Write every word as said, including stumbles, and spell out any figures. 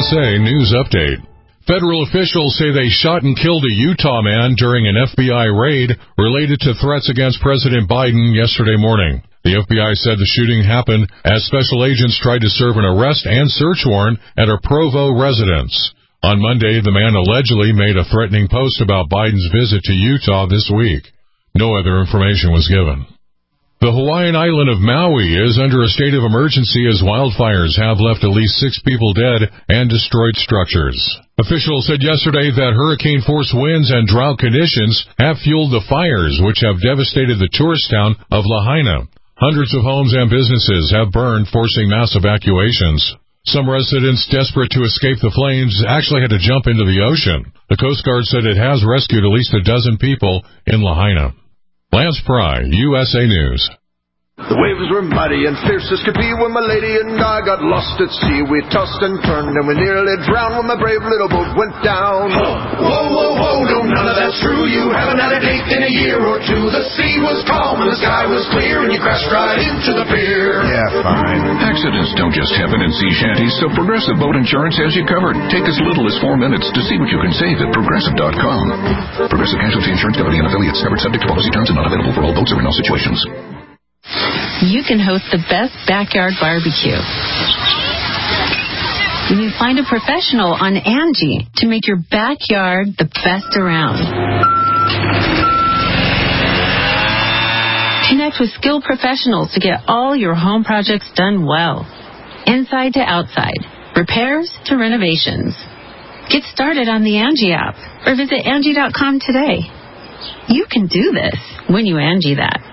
S A News Update. Federal officials say they shot and killed a Utah man during an F B I raid related to threats against President Biden yesterday morning. The F B I said the shooting happened as special agents tried to serve an arrest and search warrant at a Provo residence. On Monday, the man allegedly made a threatening post about Biden's visit to Utah this week. No other information was given. The Hawaiian island of Maui is under a state of emergency as wildfires have left at least six people dead and destroyed structures. Officials said yesterday that hurricane-force winds and drought conditions have fueled the fires, which have devastated the tourist town of Lahaina. Hundreds of homes and businesses have burned, forcing mass evacuations. Some residents desperate to escape the flames actually had to jump into the ocean. The Coast Guard said it has rescued at least a dozen people in Lahaina. Lance Pry, U S A News. The waves were mighty and fierce as could be when my lady and I got lost at sea. We tossed and turned and we nearly drowned when my brave little boat went down. Whoa, whoa, whoa, whoa, no, none of that's true. You haven't had a date in a year or two. The sea was calm and the sky was clear and you crashed right into the pier. Yeah, fine. Accidents don't just happen in sea shanties, so Progressive Boat Insurance has you covered. Take as little as four minutes to see what you can save at Progressive dot com. Progressive Casualty Insurance Company and affiliates, covered subject to policy terms and not available for all boats or in all situations. You can host the best backyard barbecue when you find a professional on Angie to make your backyard the best around. Connect with skilled professionals to get all your home projects done well. Inside to outside, repairs to renovations. Get started on the Angie app or visit Angie dot com today. You can do this when you Angie that.